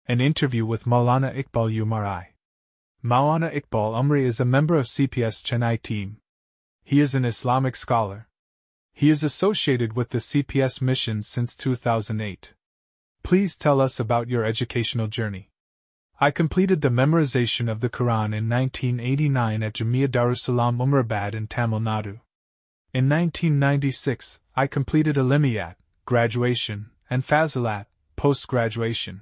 An interview with Maulana Iqbal Umari. Maulana Iqbal Umri is a member of CPS Chennai team. He is an Islamic scholar. He is associated with the CPS mission since 2008. Please tell us about your educational journey. I completed the memorization of the Quran in 1989 at Jamia Darussalam Umrabad in Tamil Nadu. In 1996, I completed Alimiyat, graduation, and Fazilat, post-graduation.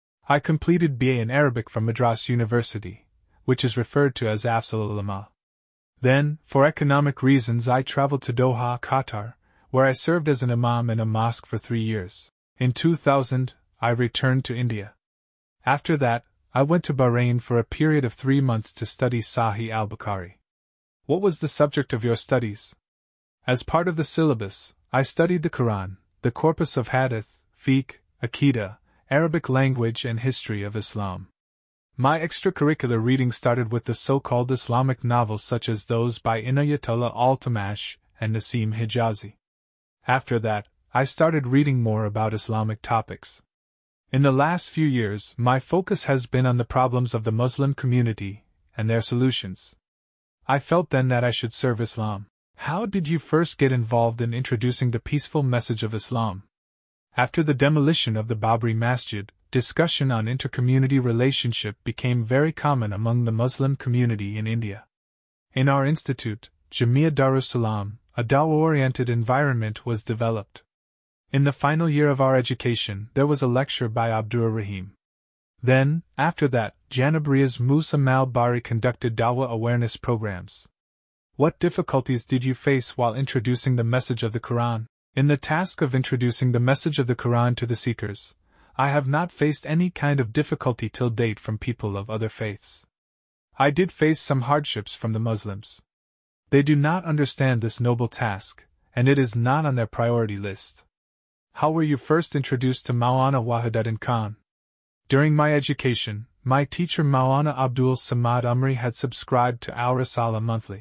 I completed BA in Arabic from Madras University, which is referred to as Afzal Ulama. Then, for economic reasons, I traveled to Doha, Qatar, where I served as an imam in a mosque for 3 years. In 2000, I returned to India. After that, I went to Bahrain for a period of 3 months to study Sahih al-Bukhari. What was the subject of your studies? As part of the syllabus, I studied the Quran, the corpus of Hadith, Fiqh, Aqidah, Arabic language and history of Islam. My extracurricular reading started with the so-called Islamic novels such as those by Inayatullah al-Tamash and Nasim Hijazi. After that, I started reading more about Islamic topics. In the last few years, my focus has been on the problems of the Muslim community and their solutions. I felt then that I should serve Islam. How did you first get involved in introducing the peaceful message of Islam? After the demolition of the Babri Masjid, discussion on inter-community relationship became very common among the Muslim community in India. In our institute, Jamia Darussalam, a Dawah-oriented environment was developed. In the final year of our education, there was a lecture by Abdur Rahim. Then, after that, Janab Riaz Musa Mal-Bari conducted Dawah awareness programs. What difficulties did you face while introducing the message of the Quran? In the task of introducing the message of the Quran to the seekers, I have not faced any kind of difficulty till date from people of other faiths. I did face some hardships from the Muslims. They do not understand this noble task, and it is not on their priority list. How were you first introduced to Maulana Wahiduddin Khan? During my education, my teacher Maulana Abdul Samad Umri had subscribed to Al Risala monthly.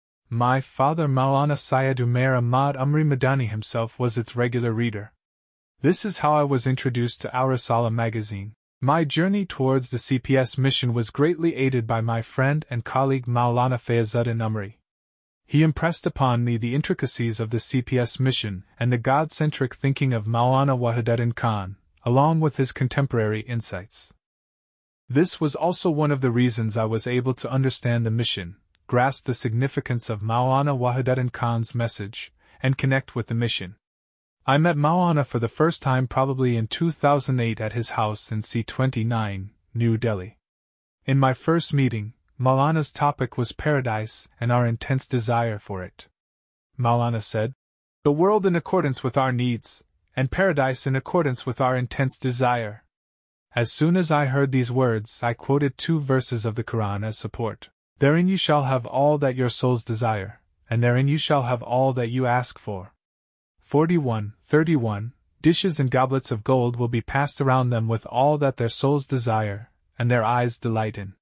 My father Maulana Syed Umair Ahmad Umri Madani himself was its regular reader. This is how I was introduced to Al Risala magazine. My journey towards the CPS mission was greatly aided by my friend and colleague Maulana Fayazuddin Umri. He impressed upon me the intricacies of the CPS mission and the God-centric thinking of Maulana Wahiduddin Khan, along with his contemporary insights. This was also one of the reasons I was able to understand the mission, grasp the significance of Maulana Wahiduddin Khan's message, and connect with the mission. I met Maulana for the first time probably in 2008 at his house in C29, New Delhi. In my first meeting, Maulana's topic was paradise and our intense desire for it. Maulana said, "The world in accordance with our needs, and paradise in accordance with our intense desire." As soon as I heard these words, I quoted 2 verses of the Quran as support. "Therein you shall have all that your souls desire, and therein you shall have all that you ask for." 41:31, dishes and goblets of gold will be passed around them with all that their souls desire, and their eyes delight in.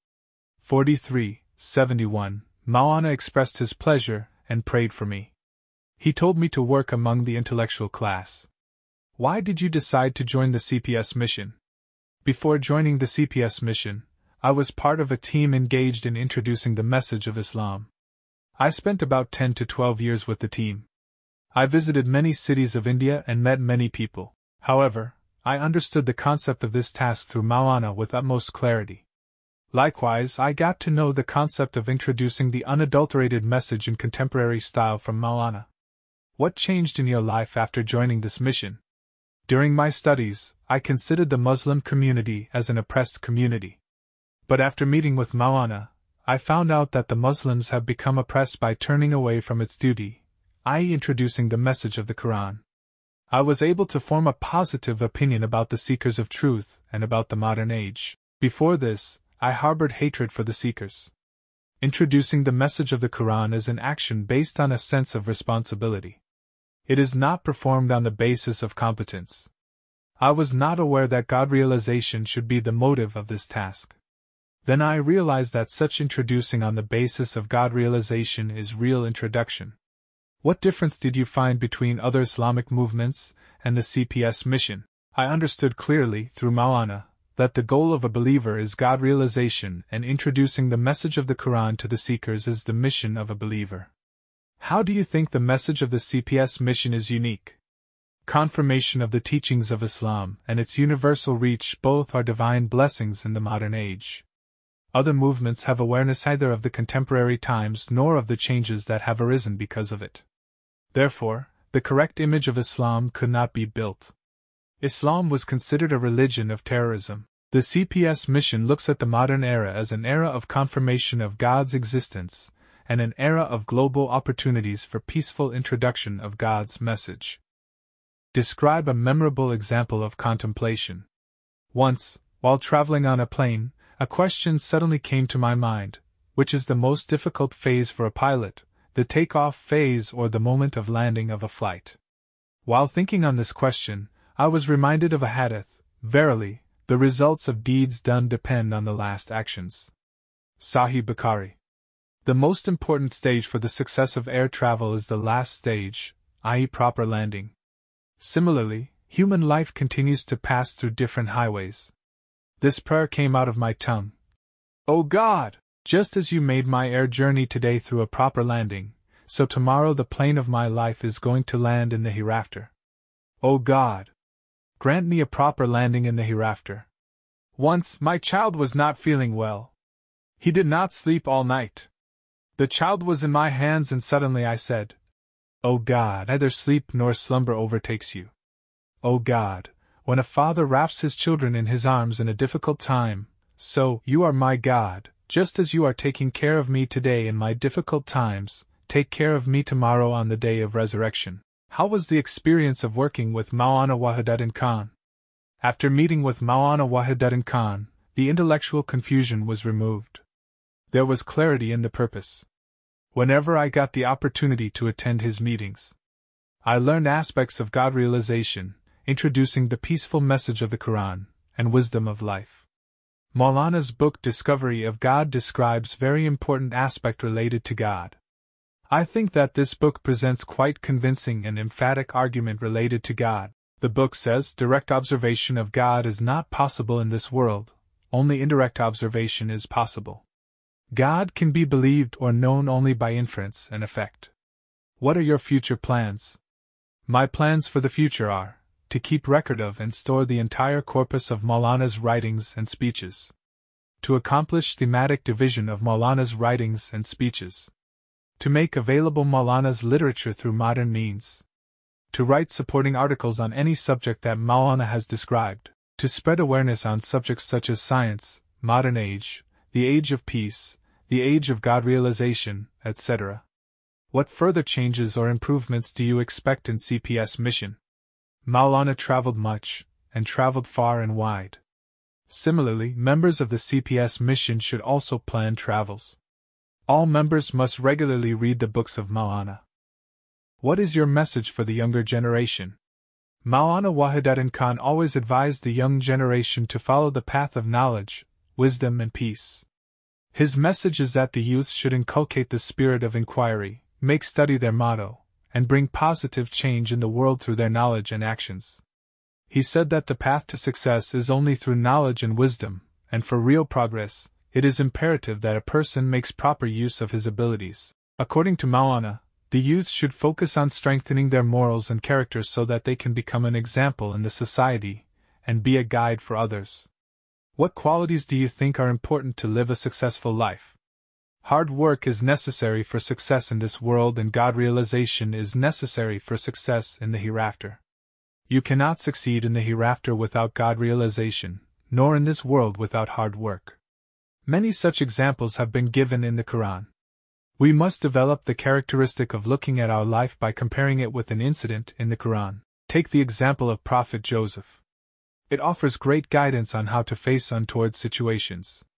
43:71, Maulana expressed his pleasure and prayed for me. He told me to work among the intellectual class. Why did you decide to join the CPS mission? Before joining the CPS mission, I was part of a team engaged in introducing the message of Islam. I spent about 10 to 12 years with the team. I visited many cities of India and met many people. However, I understood the concept of this task through Maulana with utmost clarity. Likewise, I got to know the concept of introducing the unadulterated message in contemporary style from Maulana. What changed in your life after joining this mission? During my studies, I considered the Muslim community as an oppressed community. But after meeting with Maulana, I found out that the Muslims have become oppressed by turning away from its duty, i.e. introducing the message of the Quran. I was able to form a positive opinion about the seekers of truth and about the modern age. Before this, I harbored hatred for the seekers. Introducing the message of the Quran is an action based on a sense of responsibility. It is not performed on the basis of competence. I was not aware that God realization should be the motive of this task. Then I realized that such introducing on the basis of God realization is real introduction. What difference did you find between other Islamic movements and the CPS mission? I understood clearly, through Maulana, that the goal of a believer is God realization, and introducing the message of the Quran to the seekers is the mission of a believer. How do you think the message of the CPS mission is unique? Confirmation of the teachings of Islam and its universal reach both are divine blessings in the modern age. Other movements have awareness either of the contemporary times nor of the changes that have arisen because of it. Therefore, the correct image of Islam could not be built. Islam was considered a religion of terrorism. The CPS mission looks at the modern era as an era of confirmation of God's existence, and an era of global opportunities for peaceful introduction of God's message. Describe a memorable example of contemplation. Once, while traveling on a plane, a question suddenly came to my mind: which is the most difficult phase for a pilot, the takeoff phase or the moment of landing of a flight? While thinking on this question, I was reminded of a hadith: verily, the results of deeds done depend on the last actions. Sahih Bukhari. The most important stage for the success of air travel is the last stage, i.e., proper landing. Similarly, human life continues to pass through different highways. This prayer came out of my tongue. O God, just as you made my air journey today through a proper landing, so tomorrow the plane of my life is going to land in the hereafter. O God, grant me a proper landing in the hereafter. Once, my child was not feeling well. He did not sleep all night. The child was in my hands and suddenly I said, O God, neither sleep nor slumber overtakes you. O God, when a father wraps his children in his arms in a difficult time, so, you are my God, just as you are taking care of me today in my difficult times, take care of me tomorrow on the day of resurrection. How was the experience of working with Maulana Wahiduddin Khan? After meeting with Maulana Wahiduddin Khan, the intellectual confusion was removed. There was clarity in the purpose. Whenever I got the opportunity to attend his meetings, I learned aspects of God realization, introducing the peaceful message of the Quran, and wisdom of life. Maulana's book Discovery of God describes very important aspect related to God. I think that this book presents quite convincing and emphatic argument related to God. The book says direct observation of God is not possible in this world, only indirect observation is possible. God can be believed or known only by inference and effect. What are your future plans? My plans for the future are to keep record of and store the entire corpus of Maulana's writings and speeches, to accomplish thematic division of Maulana's writings and speeches, to make available Maulana's literature through modern means, to write supporting articles on any subject that Maulana has described, to spread awareness on subjects such as science, modern age, the age of peace, the age of God realization, etc. What further changes or improvements do you expect in CPS mission? Maulana traveled much, and traveled far and wide. Similarly, members of the CPS mission should also plan travels. All members must regularly read the books of Maulana. What is your message for the younger generation? Maulana Wahiduddin Khan always advised the young generation to follow the path of knowledge, wisdom and peace. His message is that the youth should inculcate the spirit of inquiry, make study their motto, and bring positive change in the world through their knowledge and actions. He said that the path to success is only through knowledge and wisdom, and for real progress, it is imperative that a person makes proper use of his abilities. According to Maulana, the youth should focus on strengthening their morals and character so that they can become an example in the society, and be a guide for others. What qualities do you think are important to live a successful life? Hard work is necessary for success in this world, and God realization is necessary for success in the hereafter. You cannot succeed in the hereafter without God realization, nor in this world without hard work. Many such examples have been given in the Quran. We must develop the characteristic of looking at our life by comparing it with an incident in the Quran. Take the example of Prophet Joseph. It offers great guidance on how to face untoward situations.